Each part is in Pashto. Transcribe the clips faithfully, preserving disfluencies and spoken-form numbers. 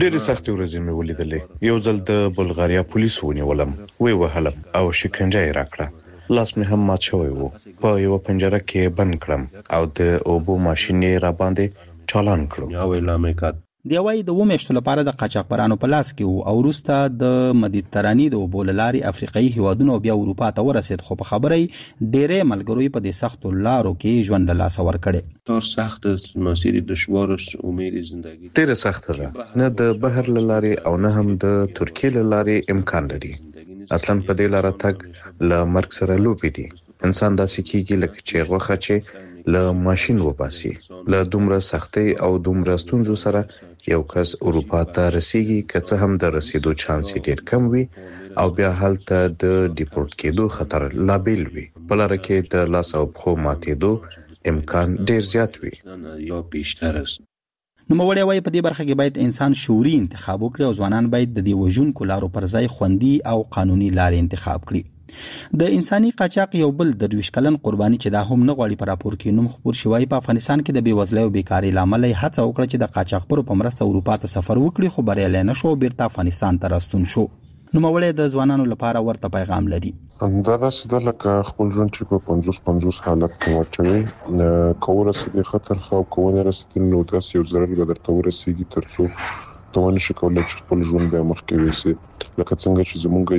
ډېرې سختې ورځې مې ولیدلې. یو ځل د بلغاریا پولیسو ونیولم، وی وهلم او شکنجه یې راکړه. لاس مې هم مات شوی و. په یو پنجره کې بند کړم او د اوبو ماشین یې را باندې چالان کړو. دی وايي د ومیشتو لپاره د قاچاقبرانو په لاس کې وو او وروسته د مدیترانې د اوبو له لارې افریقایي هیوادونو بیا اروپا ته ورسېد، خو په خبره یې ډېری ملګرو په دې سختو لارو کې ژوند له لاسه ورکړی. کار سخت است، مسیر دشوار است، امید زندگی ډېره سخته ده. نه د بحر له لارې او نه هم د ترکیې له لارې امکان لري. اصلا په دې لاره تګ له مرګ سره لوبې دي. انسان داسې کېږي لکه چې غوښه چې له ماشین وباسي. له دومره سختۍ او دومره ستونزو سره یو کس اروپا ته رسیږي، که څه هم د رسیدو چانس ډیر کم وي او بیا هلته د ډیپورټ کېدو خطر لا بیل وي. په لاره کې د لاس او پښو ماتېدو امکان ډیر زیات وي. یا بیشتر است. نوموړی وايي په دې برخه کې باید انسان شعوري انتخاب وکړي او ځوانان باید د دې وژونکو لارو پر ځای خوندي او قانوني لارې انتخاب کړي. د انساني قاچاق یو بل درویش کلن قرباني چې دا هم نه غواړي پر راپور کې نوم خبر شوی په افغانستان کې د بیوزلۍ او بیکاری لامل هڅه وکړه چې د قاچاقبرو په مرسته اروپا ته سفر وکړي، خو بریالی نه شو، بیرته افغانستان ته راستون شو. نوموړی د ځوانانو لپاره ورته پیغام لري. دا داسې ده لکه خپل ژوند چې په پنځوس پنځوس حالت کې واچوي، که ورسېدې خطر ښه او که ونه رسېدې نو داسې یو ضرر به درته ورسېږي تر څو ته ونه شې کولی چې خپل ژوند بیا مخکې یوسې. لکه څنګه چې زمونږ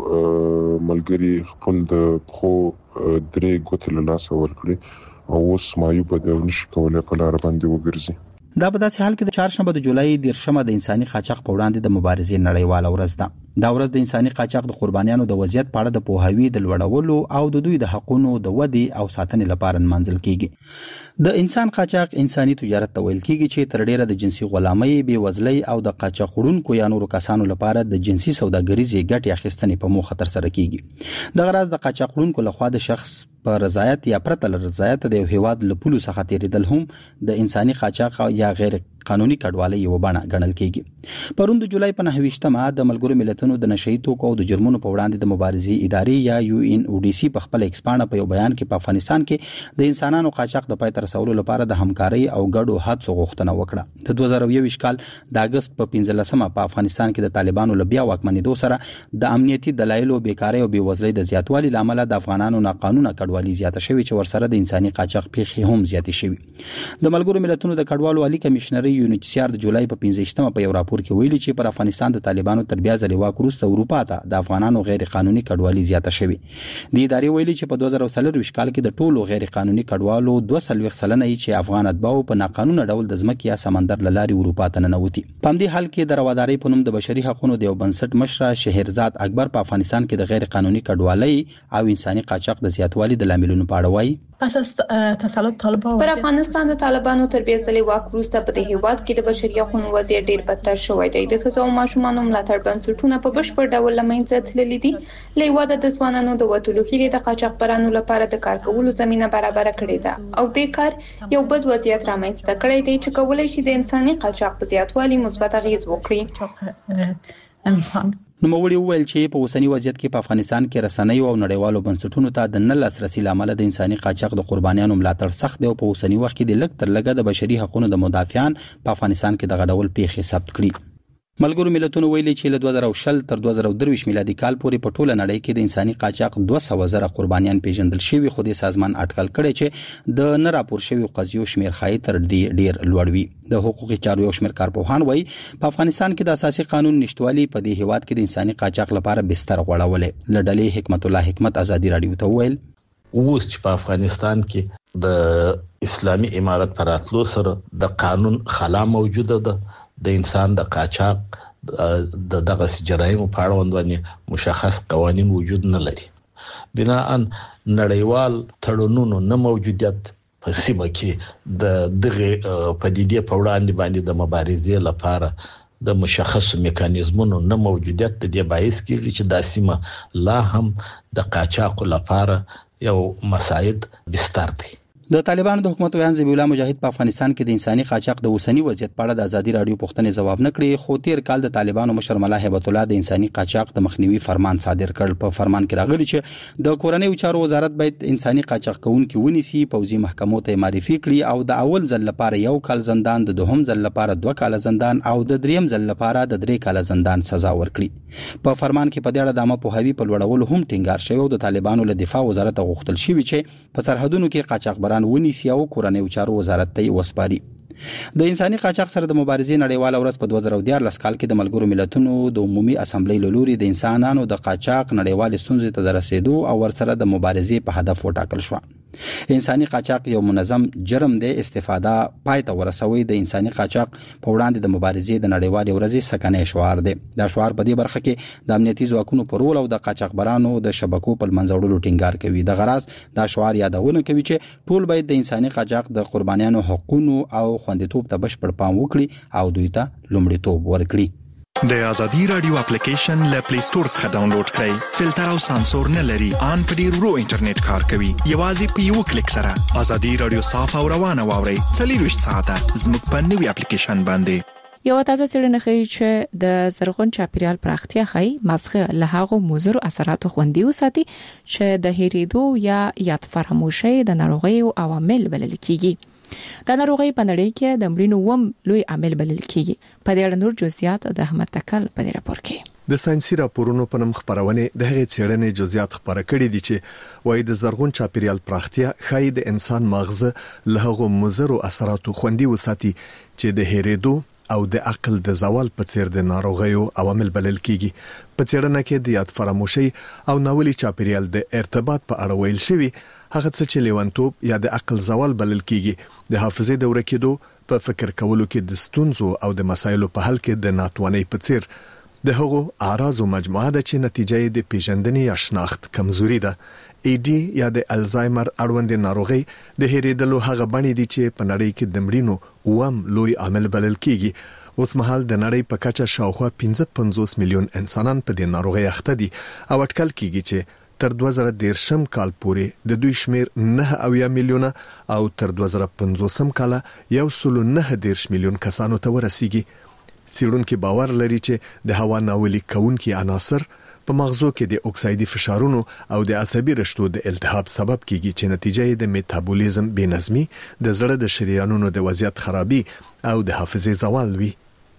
یو ملګري خپل د پښو درې ګوتې له لاسه ورکړي او اوس معیوبه دی او نشي کولی په لاره باندې وګرځي. دا په داسې حال کې د چهارشنبه د جولای دیرشمه د انساني قاچاق په وړاندې د مبارزې نړیواله ورځ ده. دا ورځ د انساني قاچاق د قربانیانو د وضعیت په اړه د پوهاوي د لوړولو او د دوی د حقونو د ودې او ساتنې لپاره نمانځل کیږي. د انسان قاچاق انساني تجارت ته ویل کیږي چې تر ډیره د جنسي غلامۍ، بیوزلۍ او د قاچاق وړونکو یا نورو کسانو لپاره د جنسي سوداګریزې ګټې اخیستنې په موخه ترسره کیږي. دغه راز د قاچاق وړونکو لخوا د شخص په رضایت یا پرته له رضایت د یو هیواد له پولو څخه تیریدل هم د انساني قاچاق یا غیر قانوني کډوالۍ یو بڼه ګڼل کیږي. پرون د جولای په نهه ویشتمه د ملګرو ملتونو د نشئی توکو او د جرمونو په وړاندې د مبارزې ادارې یا یو ان او ډي سي په خپل ایکسپانډ په یو بیان کې په افغانستان کې د انسانانو قاچاق د پای ته رسولو لپاره د همکارۍ او ګډو هڅو غوښتنه وکړه. د دوه زره یو کال د اگست په پنځلسمه په افغانستان کې د طالبانو له بیا واکمنېدو سره د امنیتي دلایلو، بیکارۍ او بیوزلۍ د زیاتوالي لامل د افغانانو ناقانونه کډوالۍ زیاته شوې چې ورسره د انساني قاچاق پیښې هم زیاتې شوې. د ملګرو ملتونو د کډوالو عالی کمشنري یونیسیار د جولای په پنځه په یو راپور کې ویلي چې پر افغانستان د طالبانو تر بیا ځلې واک وروسته اروپا ته د افغانانو غیر قانوني کډوالۍ زیاته شوې. د ادارې ویلي چې په دوه زره څلور کال کې د ټولو غیر قانوني کډوالو دوه سلويخ سلنه چې افغان اتباعو په ناقانونه ډول د ځمکې یا سمندر له لارې اروپا ته ننوتي. په همدې حال کې د روادارۍ په نوم د بشري حقوقو د یو بنسټ مشر شهرزاد اکبر په افغانستان کې د غیر قانوني کډوالۍ او انساني قاچاق د زیاتوالي د لاملونو په اړه وایي. پس از تسلط طالبان پر افغانستان د طالبانو تر بیا ځلې واک وروسته په دې هیواد کې د بشري حقوقو وضعیت ډیر بدتر شوی دی. د ښځو او ماشومانو ملاتړ بنسټونه په بشپړ ډول له منځه تللي دي. له هیواده د ځوانانو د وتلو هیلې د قاچاقبرانو لپاره د کار کولو زمینه برابر کړې ده او د کار یو بد وضعیت رامنځته کړی دی چې کولای شي د انساني قاچاق په زیاتوالي مثبت اغیز وکړي. انسان نوموړي وویل چې په اوسنی وضعیت کې په افغانستان کې رسنۍ او نړیوالو بنسټونو ته د نه لاسرسي لامل د انساني قاچاق د قربانیانو ملاتړ سخت دی او په اوسنی وخت کې د لږ تر لږه د بشري حقوقو د مدافعان په افغانستان کې د غډول پیښې ثبت کړي. ملګرو ملتونو ویلي چې له دوه زره شل تر دوه زره درویشت میلادي کال پورې په ټوله نړۍ کې د انساني قاچاق دوه سوه زره قربانیان پیژندل شوي، خو د سازمان اټکل کړي چې د نه راپور شوي قضیو شمیر ښایي تر دې ډیر لوړ وي. د حقوقي چارو یو شمیر کارپوهان وایي په افغانستان کې د اساسي قانون نشټوالي په دې هیواد کې د انساني قاچاق لپاره بستر غوړولې. له ډلې حکمت الله حکمت ازادي رادیو ته ویل اوس چې په افغانستان کې د اسلامي امارت پر اتلو سره د قانون خلا موجوده ده، د انسان د قاچاق د دغه جرایم په اړه باندې مشخص قوانين وجود نه لري. بناء نړیوال تړونونو نه موجودیت په سیمه کې د دغه پدیدې په وړاندې باندې د مبارزې لپاره د مشخص میکانیزمونو نه موجودیت د دې باعث کیږي چې د سیمه لا هم د قاچاق لپاره یو مساعد بستر دی. د طالبانو د حکومت ویان ذبیح الله مجاهد په افغانستان کې د انساني قاچاق د اوسنی وضعیت په اړه د ازادي رادیو پوښتنې ځواب نه کړی، خو تیر کال د طالبانو مشر ملا هیبت الله د انساني قاچاق د مخنیوي فرمان صادر کړ. په فرمان کې راغلی چې د کورنۍ چارو وزارت باید انساني قاچاق کوونکي ونیسي، پوځي محکمو ته معرفي کړي او د اول ځل لپاره یو کال زندان، د دوهم ځل لپاره دوه کال زندان او د دریم ځل لپاره د درې کال زندان سزا ورکړي. په فرمان کې په دې اړه د عامه پوهاوي په لوړولو هم ټینګار شوی او د طالبانو له دفاع وزارت غوښتل شوی چې په سرحدونو کې قاچاقبران ونیسي او کورنۍ چارو وزارت ته وسپاري. د انساني قاچاق سره د مبارزې نړیواله ورځ په دوه زره دیارلس کال کې د ملګرو ملتونو د عمومي اسامبلې له لوري د انسانانو د قاچاق نړیوال ستونزې ته د رسیدو او ورسره د مبارزې په هدف وټاکل شو. انساني قاچاق یو منظم جرم دی، استفاده پای ته ورسوي د انساني قاچاق په وړاندې د مبارزې د نړیوال ورځې سکنه شعار دی. دا شعار په دې برخه کې د امنیتي ځواکونو په رول او د قاچاقبرانو د شبکو په منځوړلو ټینګار کوي. د غرض دا شعار یادونه کوي چې ټول باید د انساني قاچاق د قربانیانو حقوقو او خوندیتوب ته بشپړ پام وکړي او دوی ته لومړیتوب ورکړي. د ازادي رادیو اپلیکیشن له پلی سٹور څخه ډاونلوډ کړئ. فلټر او سانسور نه لري، ان په ډیر ورو انټرنیټ کار کوي. یوازې په یو کلیک سره ازادي رادیو صاف او روانه واورئ. څلور ساعته زموږ په نوي اپلیکیشن باندې. یو تازه څېړنه ښیي چې د زرغون چاپیریال پراختیا ښیي ماسخه له هغو مضرو اثراتو خوندي وساتي چې د هېریدو یا یاد فراموشي د ناروغۍ او عوامل بلل کیږي. دا ناروغي په نړۍ کې د مړینو وم لوی عامل بلل کیږي. په دې اړه نور جزئیات د احمد تکل په دې راپور کې. د ساينسي راپورونو په نوم خبرونه د هغې څېړنې جزئیات خبره کړې دي چې وايي د زرغون چاپیریال پراختیا ښایي د انسان مغز له هغو مضرو اثراتو خوندي وساتي چې د هېریدو او د عقل د زوال په څیر د ناروغیو عوامل بلل کیږي. په څېړنه کې د یاد فراموشي او ناولي چاپیریال د ارتباط په اړه ویل شوی هغه څه چې لیونتوب یا د عقل زوال بلل کیږي د حافظې د ورکېدو په فکر کولو کې د ستونزو او د مسایلو په حل کې د ناتوانۍ په څیر د هغو اعراضو مجموعه ده چې نتیجه یې د پیژندنې یا شناخت کمزوري ده. ای ډي یا د الزایمر اړوند ناروغي د هېریدلو هغه بڼې دي چې په نړۍ کې د مړینو وم لوی عامل بلل کیږي. اوس مهال د نړۍ په کچه شاوخوا پنځه پنځوس میلیون انسانان په دې ناروغي اخته دي او اټکل کیږي چې تر دوه زره دیرشم کال پورې د دوی شمیر نه اویا میلیونه او تر دوه زره پنځوسم کال یو سل نه دیرش میلیون کسانو ته ورسیږي. څېړونکي باور لري چې د هوا ناولي کوونکي عناصر په مغزو کې د اکسایدي فشارونو او د عصبي رشتو د التهاب سبب کیږي چې نتیجه یې د میټابولیزم بېنظمي، د زړه د شریانونو د وضعیت خرابي او د حافظې زوال وي.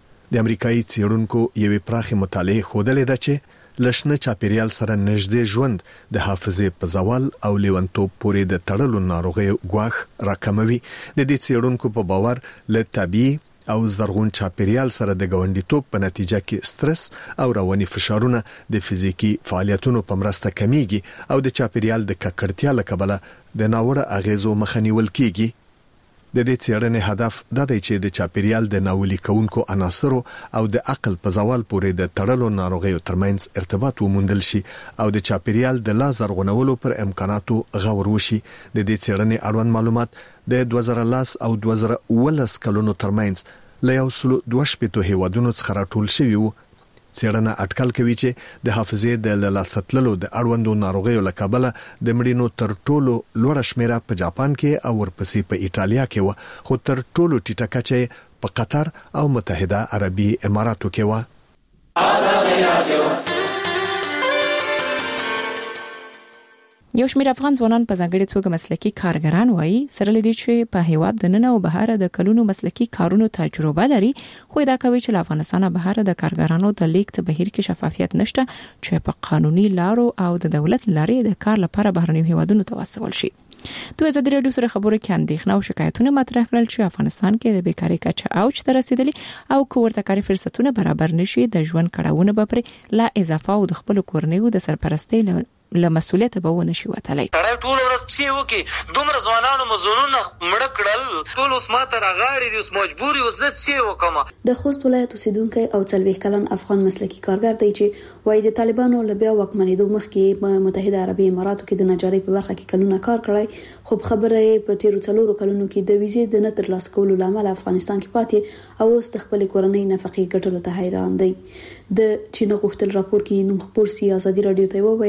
د امریکایي څېړونکو یوې پراخه مطالعه ښودلې ده چې لشنه چاپیریال سره نږدې ژوند د حافظې په زوال او لیونتوب پورې د تړلو ناروغیو ګواښ راکموي. د دې څېړونکو په باور له طبيعي او زرغون چاپیریال سره د ګاونډیتوب په نتیجه کې سترس او رواني فشارونه د فزیکی فعالیتونو په مرسته کمیږي او د چاپیریال د ککړتیا له کبله د ناوړه اغیزو مخه نیول کیږي. د دې څېړنې هدف دا دی چې د چاپیریال د ناولي کوونکو عناصرو او د عقل په زوال پورې د تړلو ناروغیو ترمنځ ارتباط وموندل شي او د چاپیریال د لا زرغونولو پر امکاناتو غور وشي. د دې څېړنې اړوند معلومات د دوه زره لس او دوه زره اوولس کلونو ترمنځ له یو سل دوه شپېتو هیوادونو څخه راټول شوي وو. څېړنه اټکل کوي چې د حافظې د لاسته د اړوندو ناروغیو له کبله د مړینو تر ټولو لوړه شمیره په جاپان کې او ورپسې په ایټالیا کې و، خو تر ټولو ټیټه کچه په قطر او متحده عربي اماراتو کې و. ازادي رادیو یو شمېر افغان ځوانان په ځانګړي توګه مسلکي کارګران وایي سره لدی چې په هیواد د نن او بهر د کلونو مسلکي کارونو تجربه لري، خو دا کوي چې افغانستان بهر د کارګرانو د لیک بهیر کې شفافیت نشته چې په قانوني لارو او د دولت لارې د کار لپاره بهرنیو هیوادونو ته واستول شي. دوی ازادي رادیو سره خبرو کې اندېښنه او شکایتونه مطرح کړل چې افغانستان کې د بیکاری کچه اوج ته رسیدلی او کوورته کاری فرصتونه برابر نشي، د ژوند کړهونه به پر لا اضافه او د خپل کورنیو د سرپرستۍ له مسؤلیت به ونه شي وتلی. تړای ټول ورځ چې وکي دومره ځوانانو مزونونه مړ کړل، ټول اوس ماته راغاړي دي، اوس مجبور یو زه چې وکم. د خوست ولایت اوسیدونکی او څلوېښت کلن افغان مسلکي کارګر دی چې وایي د طالبانو له بیا واکمنېدو مخکې په متحده عربي اماراتو کې د نجارۍ په برخه کې کلونه کار کړی، خو خبره یې په تیرو څلورو کلونو کې د ویزې د نه ترلاسه کولو له امله افغانستان کې پاتې او اوس د خپلې کورنۍ نفقې ګټلو ته حیران دی. د چین غوښتل راپور کې نوم خپور سي ازادي رادیو ته وویل چې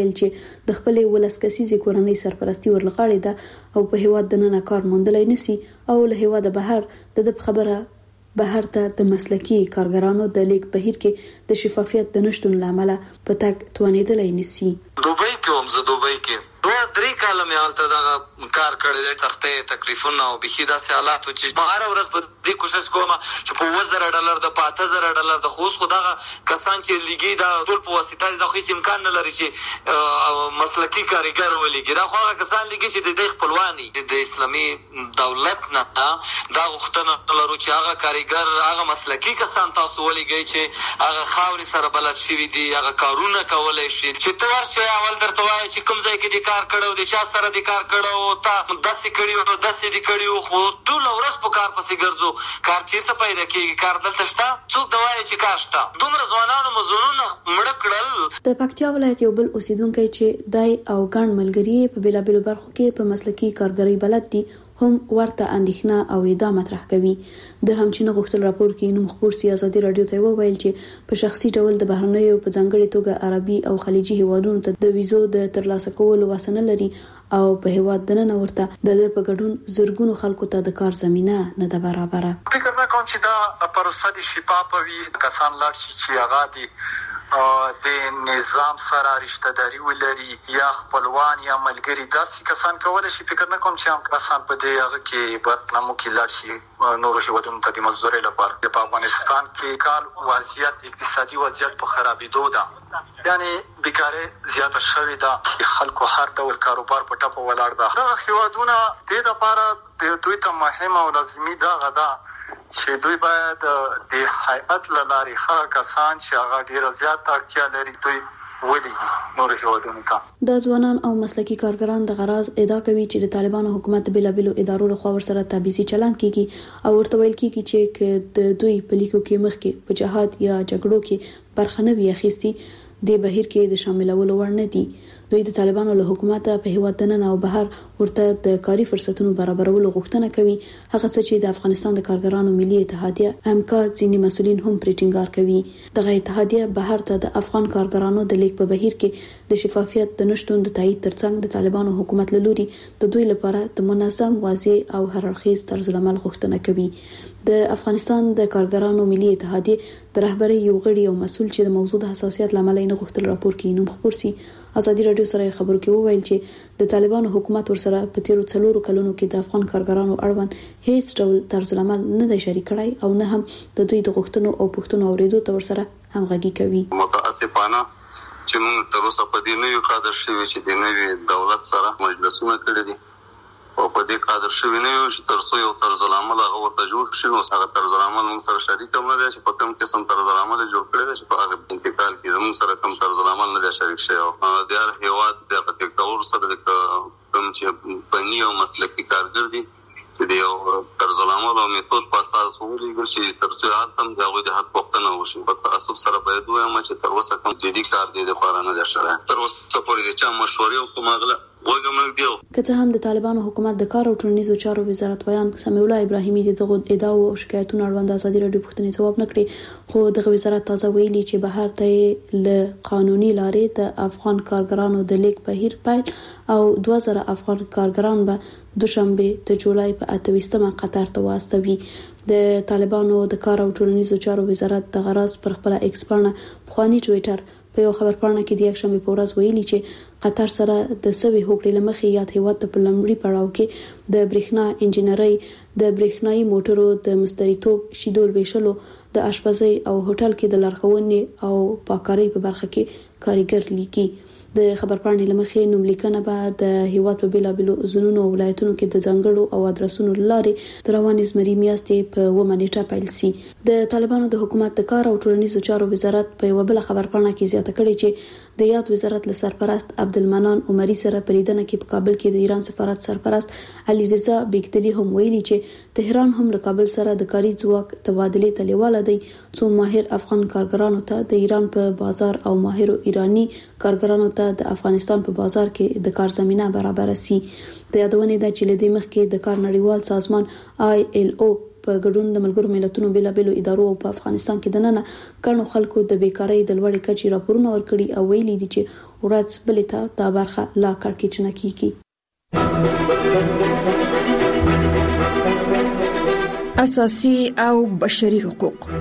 د خپل ولسکسیزي کورنۍ سرپرستی ورلغاړي ده او په هیواد د نن کار موندلای نسی او له هیواد بهر د خبره بهر ته د مسلکی کارګرانو د لیک بهیر کې د شفافیت د نشټون لامل په تک توانیدلای نسی. دوبۍ کې هم زه دوبۍ کې دوه درې کاله مې حالت دا کار کړی دی، سختۍ تکلیفونه او بخي داسې حالات چې ما هر ورځ په دې کوشش کوم چې په وزره ډالر د پاته زره ډالر د خوښ خدغه کسان چې لګي دا ټول په واسطه د خو امکان نه لري چې مسلکی کارګر ولګي. دا خو کسان لګي چې د خپلواني د اسلامي دولت نه دا غوښتنه لرو چې هغه کارګر هغه مسلکی کسان تاسو ولګي چې هغه خاوري سره بلد شي دي، هغه کارونه کولای شي چې تو ورشه اول درته وایي چې کوم ځای کې کار کړو د چا سره د کار کړو تا داسې کړیو داسې د کړیو خو ټول ورځ په کار پسې ګرځو. کار چیرته پیدا کیږي؟ کار دلته شته؟ څوک دا وایي چې کار شته؟ دومره ځوانانو مزونونه مړه کړل. د پکتیا ولایت یو بل اوسیدونکو چې دای او ګڼ ملګری په بیلابیلو برخو کې په مسلکی کارګرۍ بلد دي هم ورته اندېښنه او ادعا مطرح کوي. د همچنین غوښتل راپور کې نوم خبر سي ازادي رادیو ته وویل چې په شخصي ډول د بهرنیو په ځانګړي توګه عربي او خلیجي هیوادونو ته د ویزو د ترلاسه کولو وسنه لري او په هیواد دننه ورته د په ګډون زورګونو خلکو ته د کار زمينه نه ده برابره. فکر نه کوم چې دا پروسه د شفاف وي، کسان لاړ شي چې هغه دي د نظام سره رشتہ داری ولري یا خپلوان یا ملګری، داسې کسان کولای شي. فکر نه کوم چې هم کسان په دې هغه کې برنامو کې لاړ شي نور هیوادونو ته د مزدورۍ لپاره. په افغانستان کې کال وضعیت اقتصادي وضعیت په خرابېدو ده، یعنی بیکاری زیاته شوې ده، خلکو هر ډول کاروبار په ټپه ولاړ ده. دغه هیوادونه د لپاره د دوی ته مهمه او لازمي دغه ده چې دوی باید د هیئت لارې ښه کسان چې هغه ډیر زیات اړتیا لري دوی ودیږي نور هیوادونو ته. د ځوانان او مسلکی کارګران د غراض ادعا کوي چې د طالبانو حکومت بلابلو ادارو له خوا ورسره تبعیضي چلند کیږي او ورته ویل کیږي چې د دوی په لیکو کې مخکې په جهاد یا جګړو کې برخه نه وي اخیستي د بهیر کې د شاملولو وړ نه دي. دوی د طالبانو له حکومت په هیواد دننه او بهر ورته د کاري فرصتونو برابرولو غوښتنه کوي، هغه څه چې د افغانستان د کارګرانو ملي اتحادیه امکا ځینې مسولین هم پرې ټینګار کوي. دغه اتحادیه بهر ته د افغان کارګرانو د لیک په بهیر کې د شفافیت د نشټون د تایید ترڅنګ د طالبانو حکومت له لوري د دوی لپاره د منظم، واضح او هررخیز طرز العمل غوښتنه کوي. د افغانستان د کارګرانو ملي اتحادیه د رهبرۍ یو غړي او مسول چې د موضوع د حساسیت لامل نه غوښتل راپور کې نوم خبر سي ازادي رادیو سره خبرو کې وویل چې د طالبانو حکومت ورسره په تیرو څلورو کلونو کې د افغان کارګرانو اړوند هیڅ ډول طرز العمل نه دی شریک کړی او نه هم د دوی د غوښتنو او پوښتنو اوریدو ته ورسره همغږي کوي. متاسفانه چې موږ تر اوسه په دې نوې قادر شوی چې د نوې دولت سره مجلسونه کړی دي او په دې قادر شوی نه یو چې ترڅو یو طرز العمل هغه ورته جوړ شي نو هغه طرز العمل موږ سره شریک هم نه دی چې په کوم قسم طرز العمل جوړ کړی دی چې په هغه انتقال کې موږ سره کوم طرز العمل نه دی شریک شوی او د هر هیواد د پټکټور سره د کوم چې پنی او مسلکی کارګر دي چې د یو طرز العمل او میتود په اساس ولګل شي ترڅو هم د هغوی د حق پوښتنه وشي. په تاسو سره باید وایم چې تر اوسه کوم جدي کار دی د لپاره نه دی شوی، تر اوسه پورې د چا مشورې او کومه که څه هم د طالبانو حکومت د کار او ټولنیزو چارو وزارت بیان سمیع الله ابراهیمي دغه ادعا او شکایتونو اړوند ازادي رادیو پوښتنې ځواب نکړي، خو دغه وزارت تازه ویلي چې بهر ته له قانوني لارې د افغان کارګرانو د لیک بهیر پیل او دوه زره افغان کارګران به دوشنبه د جولای په اته ویشتمه قطر ته واستوي. د طالبانو د کار او ټولنیزو چارو وزارت د غراض پر خپل ایکس پاڼه بخوانی ټوئیټر په یو خبر پاڼه کې د یک شنبه په ورځ ویلي چې قطر سره د سوي هوکړې لمخې یاد هیواد ته په لمړي پړاو کې د برېښنا انجنیري، د برېښنايي موټرو د مستریتوب، شیدول ویشلو، د اشپزۍ او هوټل کې د لارښوونې او پاککارۍ په برخه کې کارګر لیکي. د خبر پاڼې لمخې نوم لیکنه به د هیواد په بیلابلو ځونونو او ولایتونو کې د ځانګړو او ادرسونو لارې د روانې زمري میاشتې په اوومه نیټه پیل سي. د طالبانو د حکومت د کار او ټولنیزو چارو وزارت په یو بل خبر پاڼه کې زیاته کړې چې د یاد وزارت له سرپرست عبدالمنان عمري سره په لیدنه کې په کابل کې د ایران سفارت سرپرست علي رضا بیگدلی هم ویلي چې تهران هم له کابل سره د کاري ځواک تبادله ته لیواله دی څو ماهر افغان کارګرانو ته د ایران په بازار او ماهر ایرانی کارګرانو د افغانستان په بازار کې د کار زمينه برابر سي. د یادونه ده چې لدې مخکې د کار نړیوال سازمان آی ایل او په ګډون د ملګرو ملتونو بیلابېلو ادارو او په افغانستان کې د نن کڼو خلکو د بیکارۍ د لوړې کچې راپورونه ورکړي او ویلي دي چې ورځ بلې ته دا برخه لا کړکېچنه کیږي. اساسي او بشري حقوق.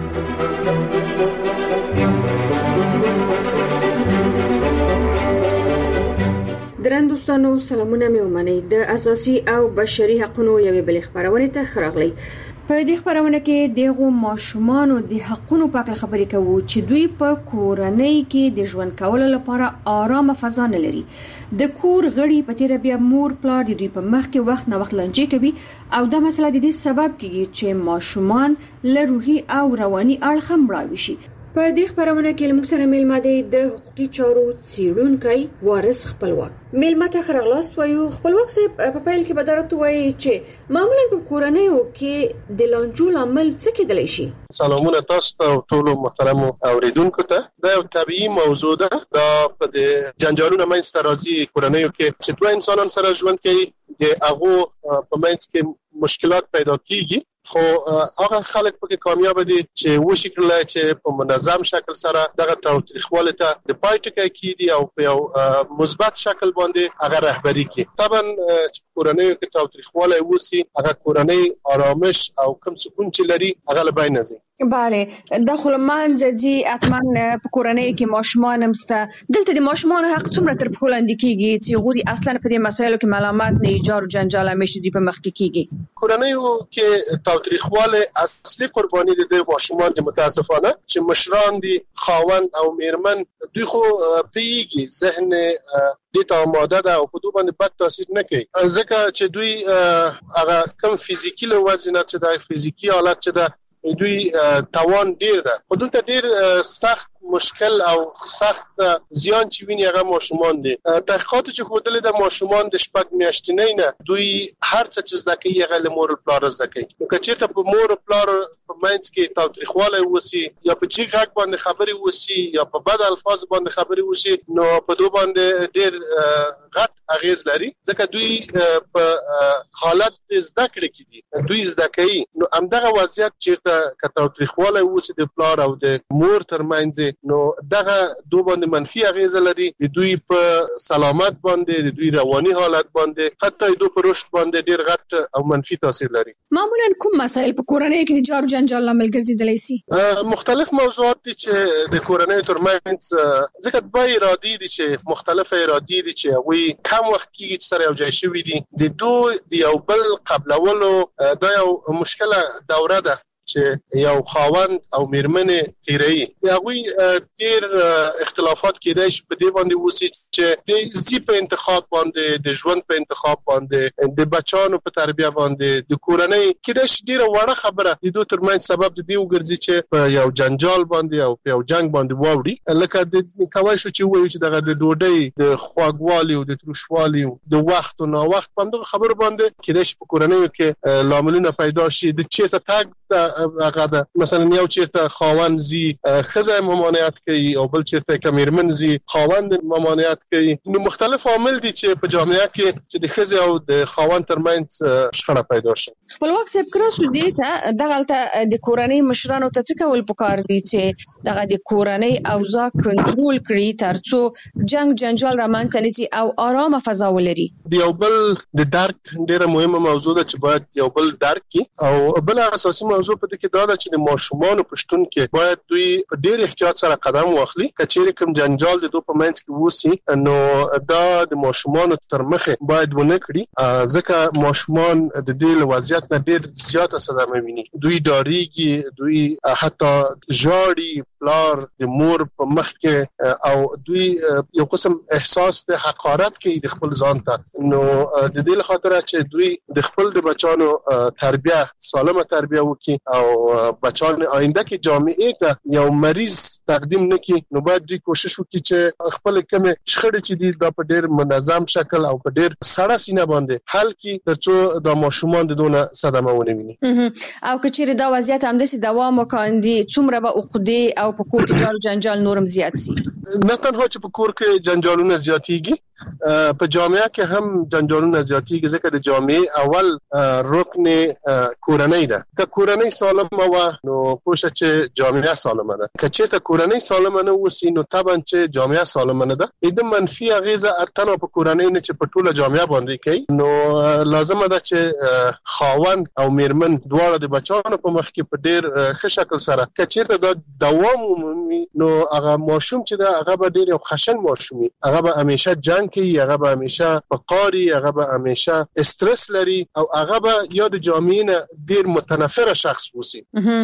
درن دوستانو سلامونه مې ومنئ. د اساسي او بشري حقوقو یوې بلې خبرونه ته خراغلی. په دې خبرونه کې دغه ماشومان د حقوقو په اړه خبرې کوو چې دوی په کورنۍ کې د ژوند کولو لپاره آرامه فضا نه لري. د کور غړي په تیر بیا مور پلار د دوی په مخ کې وخت نه وخت لنجې کوي او دا مسله د دې سبب کیږي چې ماشومان له روحي او رواني اړخ مړاوي شي. په دې خبرونه کې موږ سره میلمه دی د حقوقي چارو څیړونکی وارث خپلواک. میلمه ته خراغلاست وایو. خپلواک صاحب په پیل کې بدارت وایي چې معمولا په کورنیو کې د لانجو عمل څه کېدلی شي. سلامونه تاسو ته ټول محترم اوریدونکو ته. دا یو طبيعي موضوع ده. دا په جنجالونو منځ ته راځي کورنیو کې چې دوه انسانان سره ژوند کوي د هغه په منځ کې مشکلات پیدا کیږي. خو هغه خلک پکې کامیاب دي چې وشي کړل چې په منظم شکل سره دغه تاریخواله ته د پای ټکی کیدي او په یو مثبت شکل باندې هغه رهبری کوي. طبعا چې کورنۍ کې تاریخواله وسی هغه کورنۍ آرامش او کم سکون چې لري هغه له بین ځي. بله داخل منځي اتمن په کورنۍ کې ماشومان همسته دلته د ماشومان حق څومره تر په لاندې کیږي چې غوري اصلا په دې مسایلو کې معلومات نه ایجار جنجال همیشه دی په مخ کې کیږي. کورنۍ کې تاریخواله اصلي قرباني د ماشومان د متاسفانه چې مشران دي خاوند او میرمن دوی خو پیږي ذهن د ته آماده ده او په دوی باندې بد تاثیر نه کوي ځکه چې دوی هغه کم فزیکی له وجه نه چې د فزیکی حالت چې ده دوی توان ډیر ده. خو دلته ډیر سخت مشکل او سخت زیان چې ویني هغه ماشومان دي. تحقیقات چې خودل د ماشومان د شپږ میاشتې نه دوی هر څه چې زده کوي هغه له مور پلار زده کوي. نو که چېرته په مور پلار په منځ کې تاوتریخواله وسی یا په چی غږ باندې خبري وسی یا په بد الفاظ باندې خبري وسی نو په دوی باندې ډیر غټ اغیز لري ځکه دوی په حالت زده کړې کې دي دوی زده کوي. نو همدغه وضعیت چېرته که تاوتریخواله وسی د پلار او د مور ترمنځ نو دغه دوه باندې منفي اغیز لري د دوی په سلامت باندې د دوی رواني حالت باندې حتی دوی په رشد باندې ډیر غټ او منفي تاثیر لري. معمولا کوم مسایل په کورنۍ کې د جار جنجال لامل ګرځیدلی شي؟ مختلف موضوعات دي چې د کورنۍ ترمنځ ځکه دوی ارادي دي چې مختلف ارادي دي چې وي کم وخت کې چې سره یو ځای شوي دي د دوی د یو بل قبلولو دا یو مشکله دوره ده چې یو خاوند او میرمنې تیري هغه ډیر اختلافات کېدای شي په دې باندې وسی چې د زی په انتخاب باندې د ژوند په انتخاب باندې د بچانو په تربیه باندې د کورنۍ کېدای شي ډیره وړه خبره د دوی ترمنځ سبب د دې وګرځي چې په یو جنجال باندې او په یو جنگ باندې واوړي لکه د کوي شو چې وایي چې دغه د ډوډۍ د خواږوالي او د تروشوالي د وخت او نا وخت باندې خبر باندې کېدای شي په کورنۍ کې لاملونه پیدا شي د چیرته تاګ هغه ده مثلا یو چیرته خاوند زی خزه ممانعت کوي او بل چیرته کمیرمن زی خاوند ممانعت کوي. نو مختلف عوامل دي چې په جامعه کې چې د خزه او د خاوند ترمنځ شخړه پیدا شي. خپلواک صاحب کراسو دي ته دغه د کورنۍ مشرانو ته څه کول پکار دي چې دغه د کورنۍ اوضاع کنټرول کړي ترڅو جنگ جنجال رامنځته نشي او آرامه فضا ولري. د یو بل د درک ډیره مهمه موضوع ده چې باید یو بل درک کی او بل اساسي موضوع په دې کې دا ده چې د ماشومان پښتون کې باید دوی په ډېر احتیاط سره قدم واخلي. کچېرې کوم جنجال د دوی په منځ کې وسی نو دا د ماشومان تر مخه باید ونه کړي ځکه ماشومان د دې وضعیت نه ډېر زیاته صدمه ویني. دوی ډاریږي دوی حتی ژاړي پلار د مور په مخ کې او دوی یو قسم احساس د حقارت کوي د خپل ځان ته. نو د دې لپاره چې دوی د خپل د بچانو تربیه سالمه تربیه وکړي او بچان آینده کې جامعه ته یو مریض تقدیم نکړي نو باید دوی کوشش وکړي چې خپل کومه شخړې چې دي دا په ډېر منظم شکل او په ډېر سړه سینه باندې حل کړي ترڅو د ماشومان د دونه صدمه ونه ویني. او کچېره دا وضعیت همداسې دوام وکړي څومره به عقدې او په کور کې جار جنجال نورم زیات شي. نه تنها چې په کور کې جنجالونه زیاتېږي په جامعه کې هم جنجالونه زیاتېږي ځکه د جامعه اول رکن کورنۍ ده. که کورنۍ سالمه و نو پوښه چې جامعه سالمه ده. که چېرته کورنۍ سالمه نه وسی نو طبعا چې جامعه سالمه نه ده. د منفي اغیزه اتنه په کورنۍ نه چې په ټوله جامعه باندې کوي نو لازمه ده چې خاوند او میرمن دواړه د بچانو په مخ کې په ډیر ښه شکل سره که چېرته دا دوام ومومي نو هغه ماشوم چې ده هغه به ډیر یو خشن ماشومي، هغه به همیشه جنگ کوي، هغه به همیشه په قاری، هغه به همیشه استرس لري او هغه به یا د جامعې نه ډیر متنفره شخص وسی.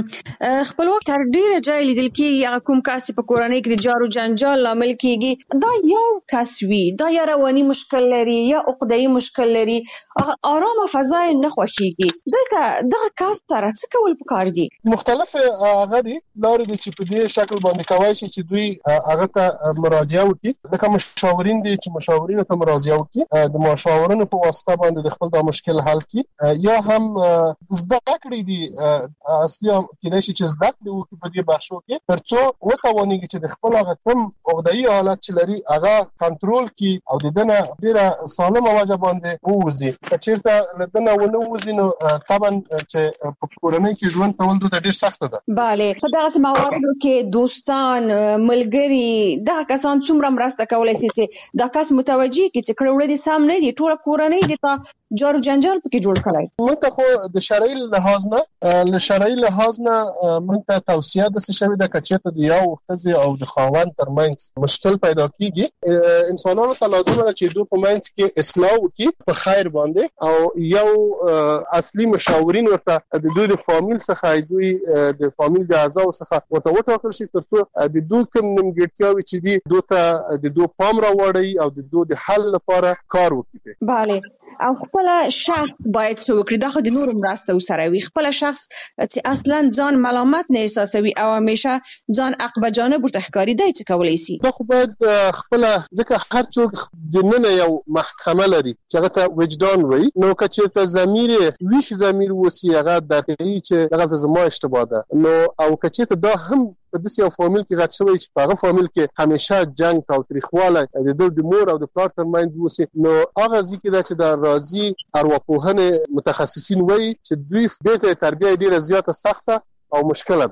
خپلواک تر ډیره ځای لیدل کېږي هغه کوم کس په کورنۍ کې د جارو جنجال لامل کېږي دا یو کس وي، دا یا رواني مشکل لري یا عقده‌ای مشکل لري، آرامه فضا نه خوښيږي. دلته دغه کس سره څه کول پکار دي؟ مختلف هغه دي لارې دي چې په دې شکل باندې کوي چې دوی هغه ته مراجعه وکړي. لکه مشاورین دي چې مشاورین ته مراجعه وکړي، د مشاورینو په واسطه باندې د خپل د مشکل حل کړي، یا هم زده کړې دي اصلي کېدای شي چې زده کړې وکړي په دې بخشو کې ترڅو وتوانيږي چې د خپل هغه کوم عقده‌ای حالت چې لري هغه کنټرول کړي او د دنه ډیره سالمه وجه باندې ووزي. که چېرته له دنه ونه ووزي نو طبعا چې په کورنۍ کې ژوند کول دوی ډیر سخت ده. bale په دغه مواردو کې دوستان ملګری دا کسان څومره مرسته کولای شي چې دا کس متوجي کی چې کړه وړي سم نه دي ټول کورنۍ دي ته جارو جنجال پکې جوړ کړای. موږ ته خو د شرعي لحاظ نه له شرعي لحاظ نه موږ ته توصيه د څه شوی د کچته د یو خزي او د خاوند ترمنځ مشکل پیدا کیږي. انسانانو ته لازم ده چې دوی په منځ کې اصلاح وکړي په خیر باندې او یو اصلي مشاورین ورته د دوی د فامیل څخه دوی د فامیل د اعضاء څخه ورته وټاکل شي ترڅو د دوی کوم نیمګړتیاوي چې دي دوی ته د دوی پام راوړي او د دوی د حل لپاره کار وکړي. bale او خپل شخص باید څه وکړي دا خو د نور مرسته وسره وي. خپل شخص چې اصلا ځان ملامت نه احساسوي او همیشه ځان عقب جانب ورته ښکاري دی څه کولای شي؟ دا خو باید خپل ځکه هر څوک د نن یو محکمه لري چې هغه ته وجدان وي نو که چېرته ضمیر ویښ ضمیر وسی هغه درکوي چې دغه زما اشتباه ده نو او که چېرته دا هم په داسې یو فامیل کې غټ شوی چې په هغه فامیل کې همیشه جنگ او تاریخواله د دوی د مور او د پلار ترمنځ وسی نو هغه ځکه دا چې د راضي ارواپوهنې متخصصین وایي چې دوی بیرته تربیه ډیره زیاته سخته او مشکله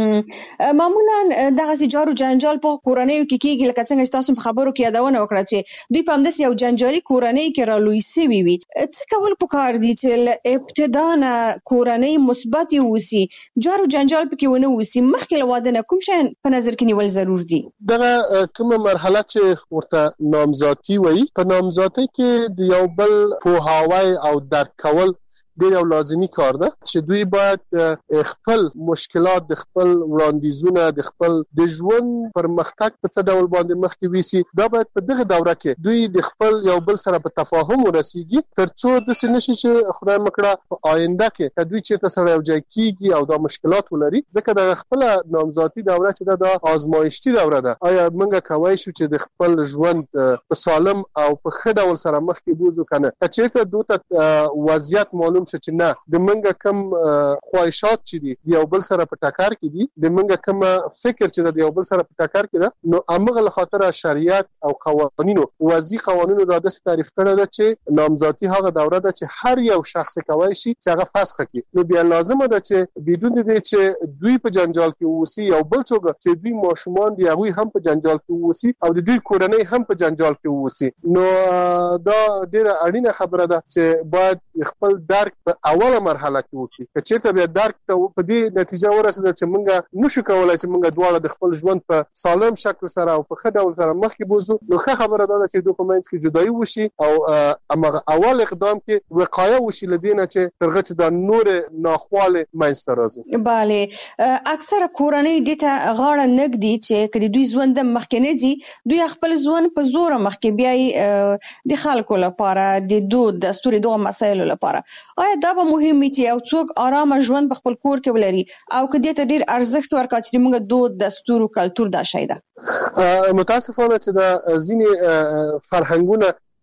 ده. معمولا دغه سي جارو جنجال په کورنۍ کې کېږي لکه څنګه تاسو په خبرو کې یادونه وکړه چې دوی په همدې یو جنجالي کورنۍ کې رالوي سوي وي. څه کول پکار دي چې ابتدا نه کورنۍ مثبت وي جارو جنجال پکې ونه وسی مخکې له واده نه کوم شی په نظر کې نیول ضرور دي؟ دغه کومه مرحله چې ورته نامزادي وایي په نامزادۍ کې د یو بل پوهاوی او درک کول ډیر یو لازمی کار ده چې دوی باید خپل مشکلات د خپل وړاندیزونه د خپل د ژوند پرمختګ په څه ډول باندې مخکې ویسي. دا باید په دغه دوره کې دوی د خپل یو بل سره په تفاهم ورسیږي ترڅو د سنشي چې خدای مکړه په آینده کې دوی چیرته سره یو ځای کیږي او دا مشکلات ولري ځکه د خپل نامزادي دوره چې دا آزمایشتي دوره ده. آیا موږ کولی شو چې د خپل ژوند په سالم او په ښه ډول سره مخکې بوزو کنه که چیرته دوی ته وضعیت معلوم شو چې نه د منګه کم خواهشات چې دي د یو بل سره په ټکر کې دي د منګه کم فکر چې د یو بل سره په ټکر کې ده نو امغه لخاطر شریعت او قوانینو وضعي قوانینو دا د تعریف کړه ده چې نامزادي هغه دوره ده چې هر یو شخص کوي شي چې هغه فسخ کړي. نو بیا لازمه ده چې بدون دې چې دوی په جنجال کې ووسی او بل څوک چې دوی ماشومان دي هغه هم په جنجال کې ووسی او د دوی کورنۍ هم په جنجال کې ووسی نو دا ډیره اړینه خبره ده چې باید خپل درک په اوله مرحله کې وکړي. که چېرته بیا درک ته په دې نتیجه ورسېده چې موږ نشو کولای چې موږ دواړه د خپل ژوند په سالم شکل سره او په ښه ډول سره مخکې بوزو نو ښه خبره ده چې دوی په منځ کې جدایي وشي او هغه اول اقدام کې وقایه وشي له دې نه چې ترغه چې د نور ناخواله منځته راځي. bale اکثره کورنۍ دې ته غاړه نګدي چې کله دوی ژوند مخکې نه دي دوی خپل ژوند په زور مخکې بیاي د خلکو لپاره د دود دستور دوه مسایلو لپاره. آیا دا به مهم وي چې یو څوک آرام ژوند په خپل کور کې ولري او کدی ته ډیر ارزښت ورکړي چې موږ دود دستور او کلچر دا شي ده؟ متاسفانه چې دا ځینې فرهنګونه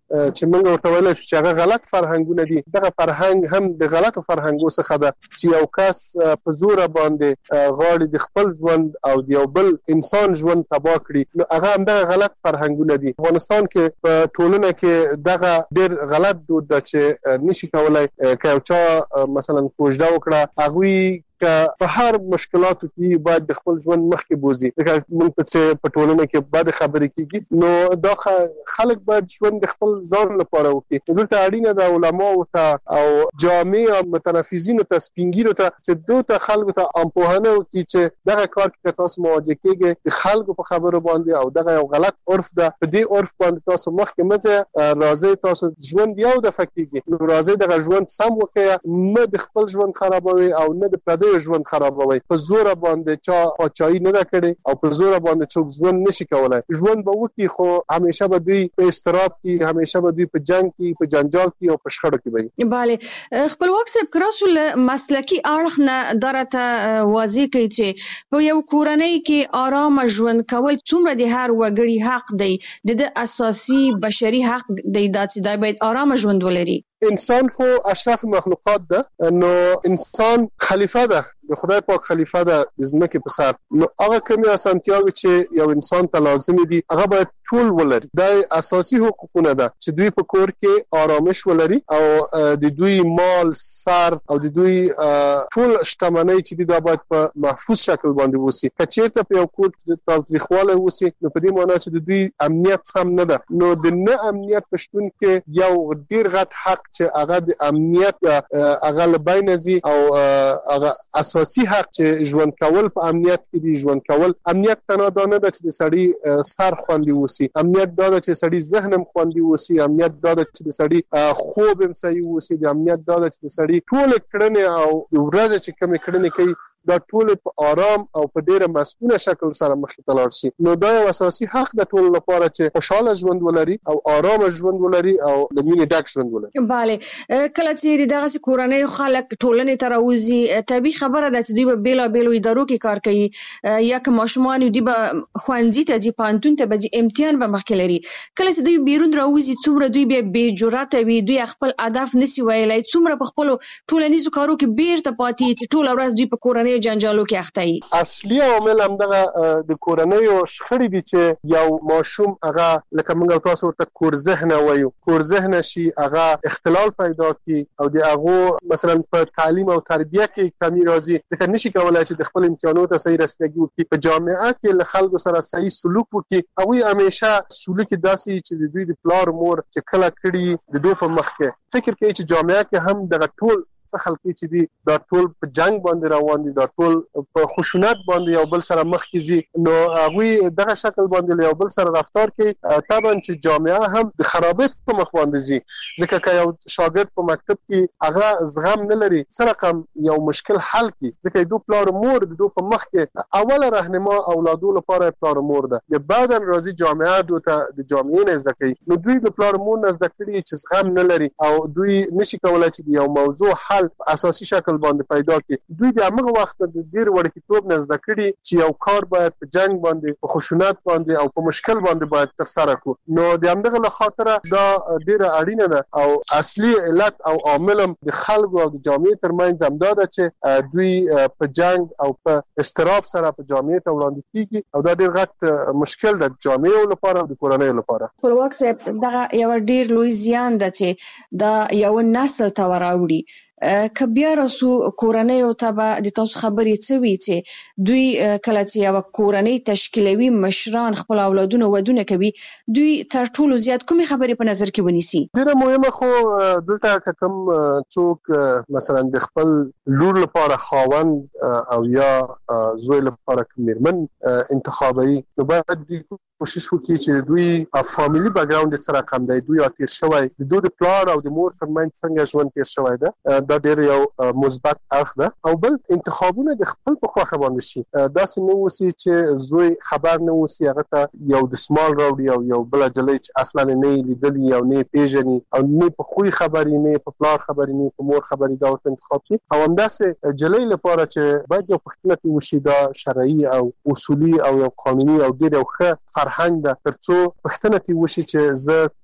چې موږ ورته ویل چې هغه غلط فرهنګونه دي، دغه فرهنګ هم د غلطو فرهنګو څخه ده چې یو کس په زور باندې غواړي د خپل ژوند او د یو بل انسان ژوند تباه کړي، نو هغه هم دغه غلط فرهنګونه دي. افغانستان کې په ټولنه کې دغه ډېر غلط دود ده چې نشي کولای که یو چا مثلا کوژده وکړه هغوی که په هر مشکلاتو کې باید د خپل ژوند مخکې بوزي. ځکه موږ په په ټولنه کې بد خبرې کیږي، نو دا خلک باید ژوند د خپل ځان لپاره وکړي. دلته اړینه ده علماو ته او جامع او متنفذینو ته سپینګیرو ته چې دوی ته خلکو ته امپوهنه وکړي چې دغه کار کې تاسو مواجه کیږئ د خلکو په خبرو باندې او دغه یو غلط عرف ده، په دې عرف باندې تاسو مخکې مزه راځي، تاسو ژوند یو د فکیږي، نو راځي دغه ژوند سم وکړئ، نه د خپل ژوند خرابوي او نه د پردي ژوند خرابوي. په زور باندې چا پاچاهي نه کړي او په زور باندې څوک ژوند نشي کولای. ژوند به وکړي خو همیشه به دوی په استراب کې، همیشه به دوی په جنگ کې، په جنجال کې او په شخړو کې وي. bale خپلواک صاحب کراسو له مسلکی اړخ نه درته واضح کوي چې په یو کورنۍ کې آرام ژوند کول څومره د هر وګړي حق دی، د اساسي بشري حق دی چې دا باید آرام ژوند ولري. انسان خو اشرف مخلوقات ده، نو انسان خلیفہ ده، د خدای پاک خلیفہ ده د ځمکې په سر، نو هغه کومې اسانتیاوې چې یو انسان ته لازمي دي هغه باید ټول ولري. دا اساسي حقوقونه ده چې دوی په کور کې آرامش ولري او د دوی مال، سر او د دوی ټول شتمنۍ چې دا باید په محفوظ شکل باندې وسی. که چیرته په یو کور کې تاوتریخوالی وسی نو په دې معنی چې د دوی امنیت سم نه ده، نو د نه امنیت په شتون کې یو ډیر غټ حق چې هغه د امنیت هغه له بین ځي او هغه اساسي حق چې ژوند کول په امنیت کې دی. ژوند کول امنیت تنها دا نه ده چې د سړی سر خوندي وسی، امنیت دا ده چې سړی ذهن هم خوندي وسی، امنیت دا ده چې د سړی خوب هم صحیح وسی، د امنیت دا ده چې د سړی ټول کړنې او ورځ چې کوم کړنې کوي دا ټول په آرام او په ډیره مسؤله شکل سره مخې ته لاړ شي. نو دا یو اساسي حق د ټول لپاره چې خوشاله ژوند ولري او آرام ژوند ولري او د مینې ډک ژوند ولري. bale کله چې دغه کورنۍ خلک ټولنې ته راوځي، طبيعي خبره ده چې دوی په بیلا بیلو ادارو کې کار کوي، یا که ماشومان دوی به خوانځي ته ځي، پانتون ته به ځي، امتحان به مخکې لري. کله چې دوی بیرون راوځي څومره دوی به بې جرأته وي، دوی خپل اهداف نشي ویلای، څومره په خپل ټولنیزو کارو کې بیرته پاتې چې ټول ورځ دوی په کورنۍ جنجالو کې اخته وي. اصلي عامل هم دغه د کورنۍ او شخړې دي چې یو ماشوم هغه لکه موږ تاسو ورته کور ذهن وایو، کور ذهن شي هغه اختلال پیدا کی او د هغه مثلا په تعلیم او تربیه کې کمی راځي، ځکه نشي کولای چې د خپل امتحاناتو ته صحیح رسیدګي وکړي، په جامعه کې له خلکو سره صحیح سلوک وکړي. هغوی همیشه سلوک داسې چې د دوی د پلار مور چې کله کړي د دوی په مخ کې فکر کوي چې جامعه کې هم دغه ټول څه خلک چې دي دا ټول په جنگ باندې روان دي، دا ټول په خشونت باندې یو بل سره مخ کیږي، نو هغه دغه شکل باندې یو بل سره رفتار کوي. طبعا چې جامعه هم د خرابې په مخ باندې ځي، ځکه که یو شاګرد په مکتب کې هغه زغم نه لري سره کم یو مشکل حل کی، ځکه دوی پلار مور د دوی په مخ کې اوله راهنما اولادو لپاره پلار مور ده، د بعدن راځي جامعه دوی ته د جامعې نه زده کوي، نو دوی د پلار مور نه زده کړي چې زغم نه لري او دوی نشي کولای چې یو موضوع حل اساسي شکل باندې پیدا کړي. دوی د هغه وخت د ډیر وړکتوب نه زده کړي چې یو کار باید په جنگ باندې، په خشونت باندې او په مشکل باندې باید تر سره کو. نو د همدغه له خاطر دا ډیره اړینه ده او اصلي علت او عامل د خلکو او د جامعې ترمنځ همدا ده چې دوی په جنگ او په استراب سره په جامعې ته وړاندې کیږي او دا ډیر غټ مشکل ده جامعې لپاره او د کورنۍ لپاره. خپلواک صاحب دغه یو ډیر لوی زیان ده چې دا یو نسل ته وراوړي. که بیا راسو کورنۍ او تبع د تاسو خبرې څه وی چې دوی کله چې یو کورنۍ تشکیلوي مشران خپل اولادونه ودونه کوي، دوی تر ټولو زیات کومې خبرې په نظر کې ونیسي؟ ډیره مهمه خو دلته کوم څوک مثلا د خپل لور لپاره خاوند او یا زوی لپاره میرمن انتخابوي، نو باید دوی کوشش وکړي چې دوی فامیلی بیک ګراوند سره کم دی، دوی تیر شوی د دوی د پلار او د مور ترمنځ څنګه ژوند تیر شوی ده، دا ډیر یو مثبت اړخ ده. او بل انتخابونه د خپل په خوښه باندې شي، داسې نه وسی چې زوی خبر نه وسی هغه ته یو د سمال راوړي او یو بل جلې چې اصلا نه لیدلی او نه پیژني او نه په خوې خبرې نه په پلار خبرې نه په مور خبرې دا ورته انتخاب کړي. او همداسې جلې لپاره چې باید یو پښتنه وشي دا شرعي او اصولي او یو قانوني او ډیر یو ښه فرهنګ ده، ترڅو پښتنه وشي چې زه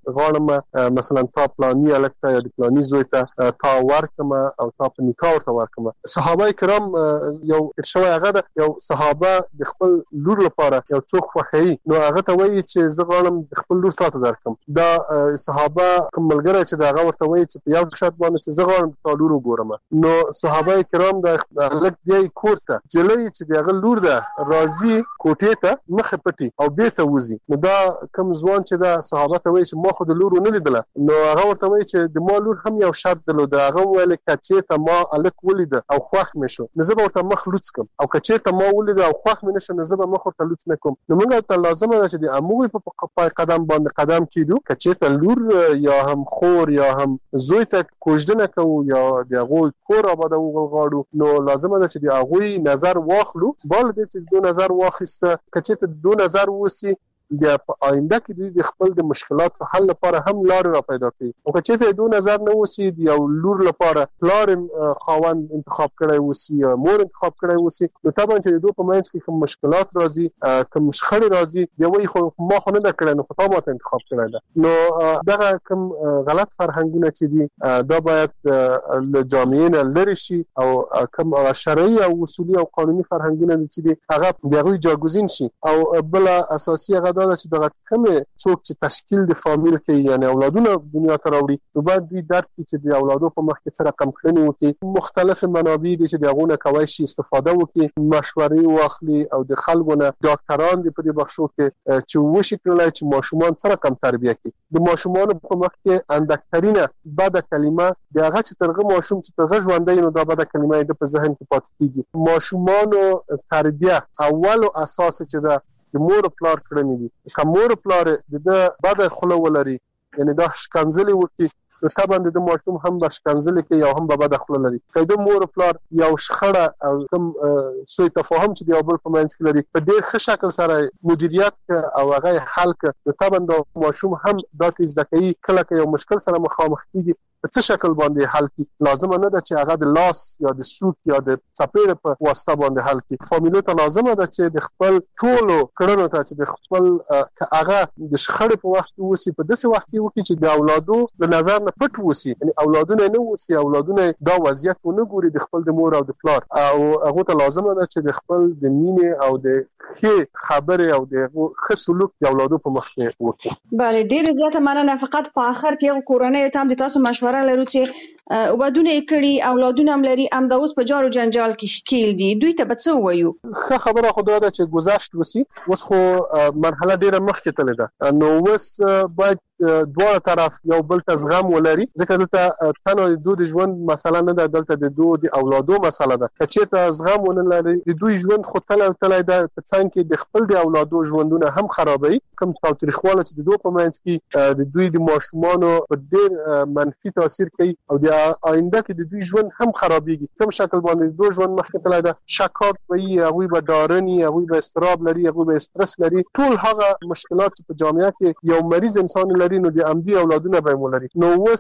غواړم مثلا تا پلاني الکته یا د پلاني زوی ته تا ورکم او تا په نکاح ورته ورکم. صحابه کرام یو ارشوي هغه د یو صحابه د خپل لور لپاره یو څوک خوښي نو هغه ته وایي چې زه غواړم د خپل لور ته درکم. دا صحابه کوم ملګری چې دا هغه ورته وایي چې په یو شرط باندې چې زه غواړم تا لور وګورم. نو صحابه کرام د لک بیا کور ته جلې چې د هغه لور ده راځي کوټې ته مخ پټي او بیرته وځي. نو دا کوم ځوان چې دا صحابه ته وایي چې ما خو د لور نه لیدله نو هغه ورته وایي چې د ما لور هم یو شرط درلود. هغه ویل کچې ته ما الک ولید او خوښ مې شو نو زه به ورته مخ لوڅ کم او کچې ته ما ولید او خوښ مې نشو نو زه به مخ ورته لوڅ نکوم. نو موږ ته لازمه ده چې د اموي په پای قدم باندې قدم کیدو کچې ته لور یا هم خور یا هم زوی ته کوژدنه کوو یا د هغه کور آبادو غواړو نو لازمه ده چې د هغه نظر واخلو. بل دې چې دو نظر واخیسته کچې ته دو نظر وسی بیا په آینده کې دوی د خپل د مشکلاتو حل لپاره هم لار را پیدا کوي. او که چې دوی نظر نه وسی دی یو لور لپاره پلار خاوند انتخاب کړی وسی یا مور انتخاب کړی وسی نو طبعا چې دوی په منځ کې کوم مشکلات راځي کوم شخړې راځي دی وایي خو ما خو نه کړی نو خو ما ته انتخاب کړی ده. نو دغه کوم غلط فرهنګونه چې دي دا باید له جامعې نه لري شي او کوم شرعي او اصولي او قانوني فرهنګونه چې دي هغه دغه جاګوزین شي. او بل اساسي هغه دا چې دغه کومه څوک چې تشکیل د فامیل کې یعنی اولادونه دنیا ته راوړي نو باید دوی درک کړي چې د اولادو په مخ کې سره کم کړنی وکړي. مختلف منابع دي چې دغه کوي شي استفاده وکړي مشورې واخلي او د خلکونه ډاکټران دي په دې بخشو کې چې وشي کړلای چې ماشومان سره کم تربیه کړي. د ماشومان په مخ کې اندکترینه بده کلمه دغه چې ترغه ماشوم چې ترغه ژوندۍ نو دا بده کلمه د په ذهن کې پاتې کیږي. ماشومان تربیه اول او اساس چې دا د مور پلار کړنی دي. که مور پلار د بده خلو ولري یعنی دا شکنځلې وکړي نو طبعا د ماشوم هم به شکنځلې کوي او هم به بده خلو لري. که د مور پلار یو شخړه او کوم سوء تفاهم چې دی بل په منځ کې لري په ډېر ښه شکل سره مدیریت او هغه حل کړي نو طبعا د ماشوم هم دا تیز دکې کله که یو مشکل سره مخامخ کیږي په څه شکل باندې حل کړي. لازم نه ده چې هغه د لاس یا د سوک یا د چپېړې په واسطه باندې حل کړي. فامیلو ته لازم ده چې د خپل ټولو کړنو ته چې د خپل هغه د شخړې په وخت وسی په داسې وخت کې وکړي چې د اولادو د نظر نه پټ وسی یعنی اولادونه نه وسی اولادونه دا وضعیت ونه ګوري د خپل د مور او د پلار او هغه ته لازم ده چې د خپل د مینې او د ښه خبره او د ښه سلوک د اولادو په مخ کې وکړي. bale ډیر زیاته مننه. فقط په اخر کې کورنۍ ته هم د تاسو مشوره لرو چې وبدونه کړي اولادونه هم لري ام دا اوس په جارو جنجال کې ښکیل دي دوی ته به څه وایو؟ ښه خبره خو دا ده چې گذشت وسی اوس خو مرحله ډیره مخکې تللی ده نو اوس باید دوه طرف یو بل ته زغم ولري ځکه دلته تنه د دوی د ژوند مسله نه ده دلته د دوی د اولادو مسله ده. چې ته زغم ونه لري د دوی ژوند خو تل تل ده په څنګه کې د خپل د اولادو ژوندونه هم خرابوي. کوم تاریخواله چې د دوی په منځ کې د دوی د ماشومانو په ډېر منفي تاثیر کوي او د آینده کې د دوی ژوند هم خرابېږي. کوم شکل باندې دوی ژوند مخکې تللی ده شکاک وي هغوی به ډارني هغوی به استراب لري هغوی به استرس لري ټول هغه مشکلات چې په جامعه کې یو مریض انسان لري نو د امبي اولادونه به مولري. نو اوس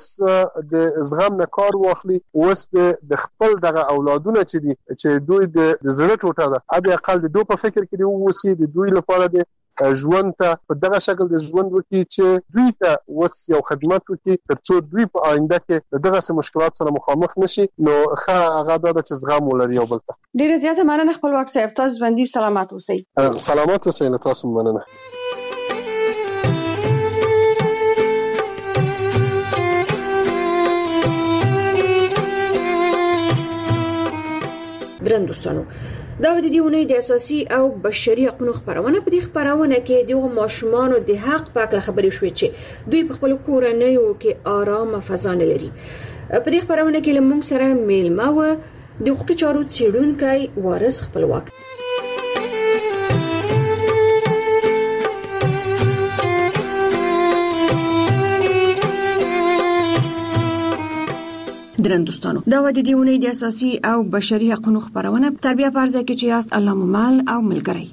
د زغم نه کار واخلي اوس د خپل دغه اولادونه چې دي چې دوی د زړه ټوټه ده ابي اقل د دوی په فکر کې دی وسی د دوی لپاره د ژوند ته په دغه شکل د ژوند وکړي چې دوی ته وس یو خدمت وکړي ترڅو دوی په آینده کې دغه سم مشکلات سره مخامخ نشي. نو ښه هغه دا چې زغم ولري یو بل ته. ډیره زیاته مننه خپلواک صاحب تاسو باندې سلامات اوسئ. سلامات اوسئ له تاسو مننه. درن دوستانو دا د دې ونې د اساسي او بشري حقوقو خبرونه په دې خبرونه کې د ماشومانو د حق په اړه خبرې شوې چې دوی په خپل کورنیو کې آرام فضا نه لري. په دې خبرونه کې لمونږ سره میلمه و د حقوقي چارو څېړونکی وارث خپلواک. درن دوستانو دا و د دې ونې د اساسي او بشري حقوقو خبرونه تربیه پرځه کې چې یاست الله ممل او ملګری.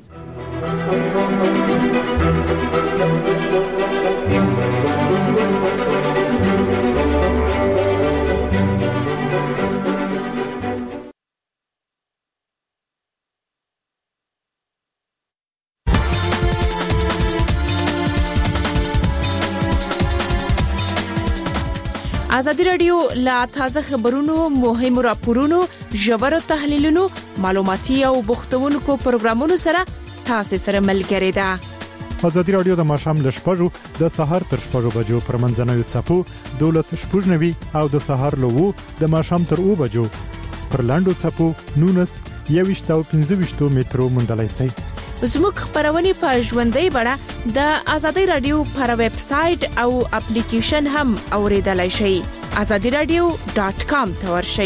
ازادي رادیو لا تازه خبرونو مهم راپورونو ژور تحلیلونو معلوماتي او بوختونکو پروګرامونو سره تاسو سره ملګری ده. ازادي رادیو د ماشام ل شپږو د سحر تر شپږو بجو پر منځنوي چپو دولس شپږنوي او د سحر له وو د ماشام تر او بجو پر لاندو چپو نونس یويشتو پنځويشتو میټرو منډلای سي. زموږ خبرونه په ژوندۍ بڼه د ازادي رادیو پر ویب سټ او اپلیکیشن هم اوریدلای شئ. azadi radio dot com ته ورشئ.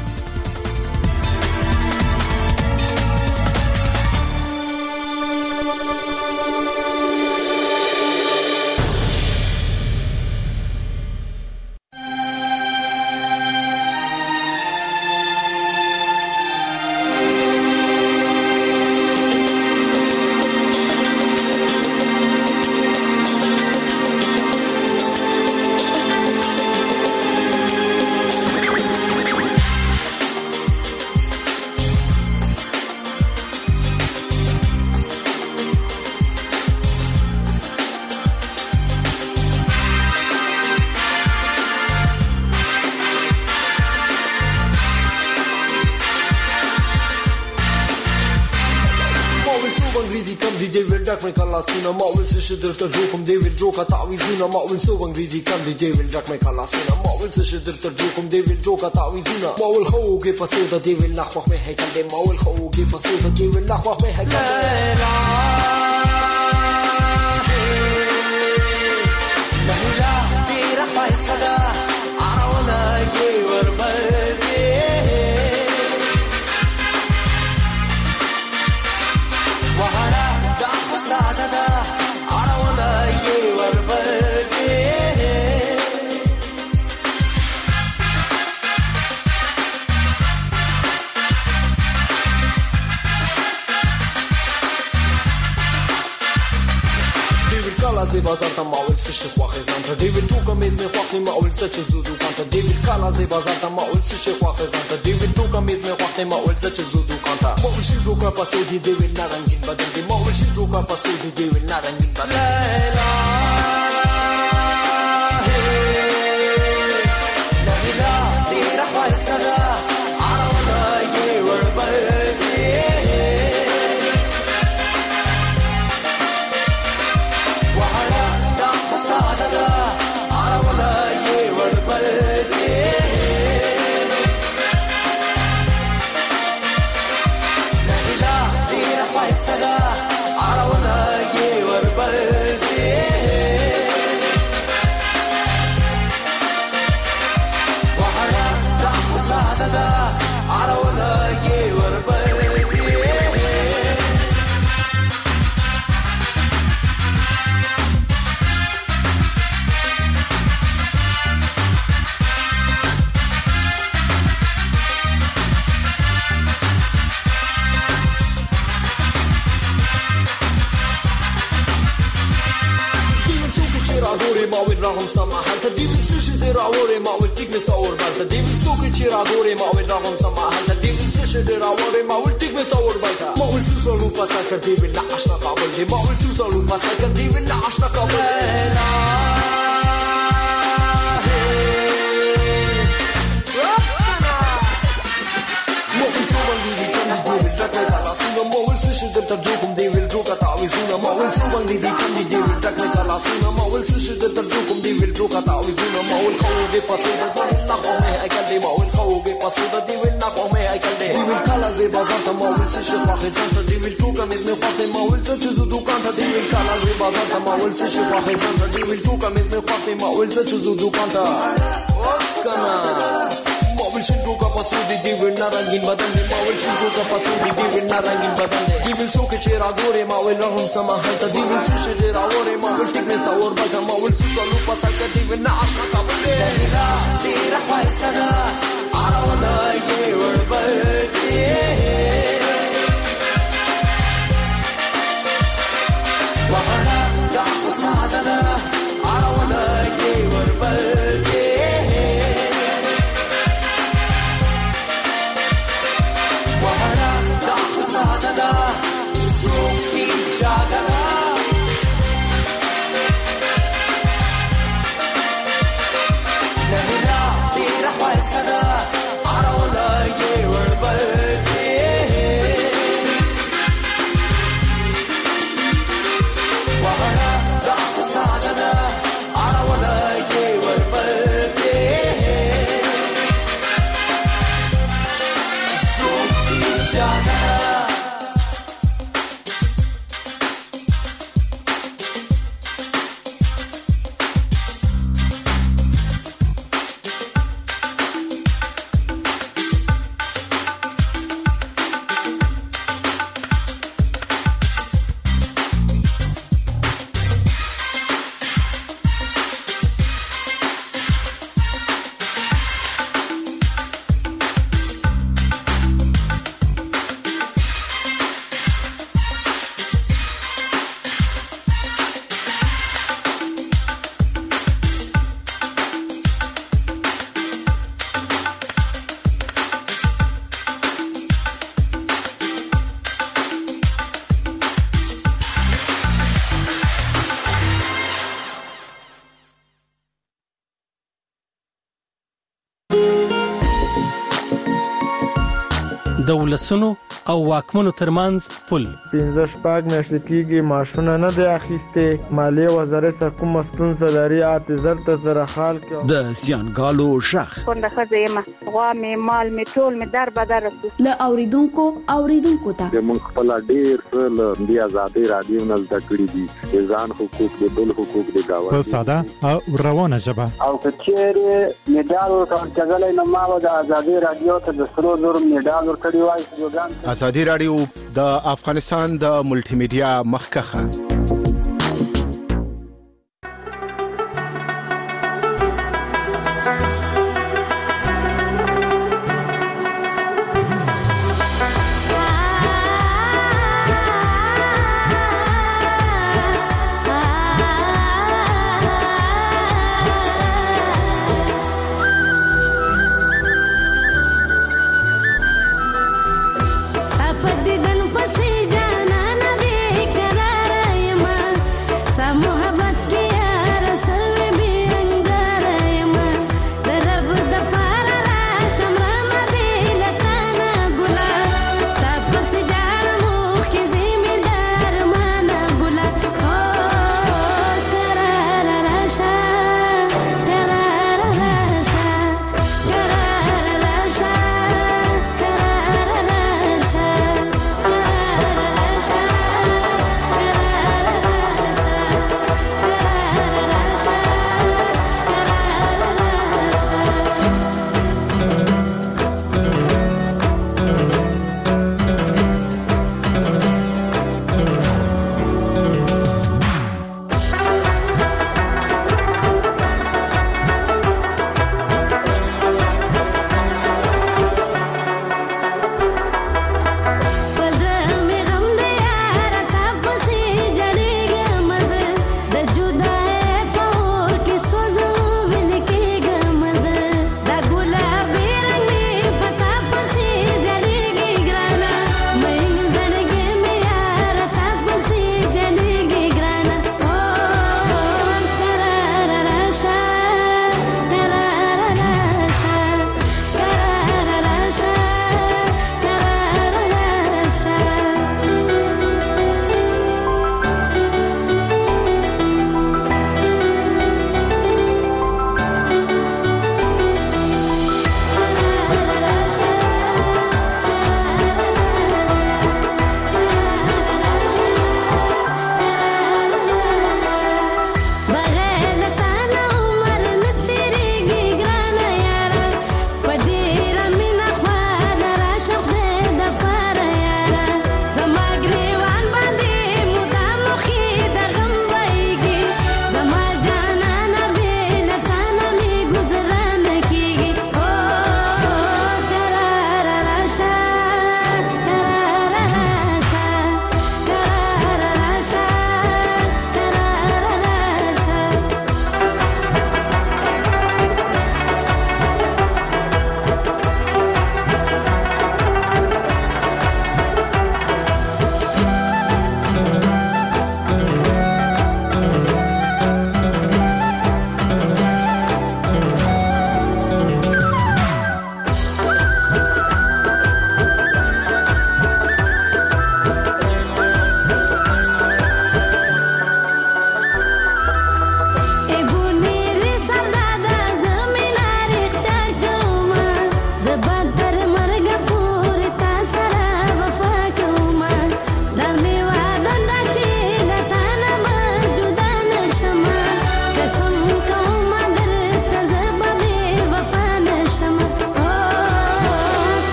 Kalasina mawil sish dirta jokum devil joka tawizuna mawil so bangridi kam di devil dak me kalasina mawil sish dirta jokum devil joka tawizuna mawil khoge pasoda devil nakhwakh me haykal de mawil khoge pasoda devil nakhwakh me haykal la la la tera faisada arawana ye warbalti wahara da arawana ye warbati devil kala ze bazar ta mawil sish khwakh zanta devil tuka mez me khwakh mawil sach zudu kanta devil kala ze bazar ta mawil sish khwakh zanta devil tuka mez me khwakh mawil sach zudu kanta mawil shiru ka pasodi devil narangin badal de mawil shiru ka pasodi devil narangin badal la la la tera khwaisada arawana ye warbalti wahala da khasada arawana ye warbalti da arawana ye warbalti wahara da khasada arawana ye warbalti mawil ragam sama halta divil sushi de rawore mawil tik me sawar balta divil suki chira dore mawil ragam sama halta divil sushi de rawore mawil tik me sawar balta mawil susalu pasaka divil la ashna qabul de mawil susalu pasaka divil la ashna qabul la mawil suban divil kan divil takka kala sunga mawil sushi de tarjukum divil joka tawizuna mawil suban divil kan divil takka kala sunga mawil sushi de tarjukum divil joka tawizuna mawil khoge pasoda divil nakho me haykal de mawil khoge pasoda divil nakho me haykal de divil kala ze bazanta mawil sushi khwakh zanta divil tuka mez me khwakh mawil sach zudu kanta divil kala ze bazanta mawil sushi khwakh zanta divil tuka mez me khwakh mawil sach zudu kanta kana mawil shindu ka pasudi divil narangin badan de mawil shindu ka pasudi divil narangin badan de divil suke chera gore mawil rahum sama halta divil sushi de rawore mawil tik me sawar balta mawil susalu pasaka divil na ashna qabul de la tera faisada arawana ye warbalti wahara da khasada arawana ye warbalti wahara da khasada suki chadara la د ولسونو او واکمنو ترمنځ پل. پنځه شپږ میاشتې کېږي معاشونه نه دی اخیسته. مالیه وزارت سره کوم ستونزه لري اته زر ته سره حال کې د سیانګالو شخ څنګه خزه ما غوا می مال می ټول می در بدر ل اوریدونکو اوریدونکو ته موږ خپل ډیر څه د آزادي رادیو نه زده کړی دي ځان حقوق د بل حقوق د گاوه په ساده او روانه ژبه. او کچېره میډال ورکړل کېدل نو ما د آزادي رادیو ته د سرو زر میډال ورکړی وای. آزادي رادیو د افغانستان د ملټي میډیا مخکخه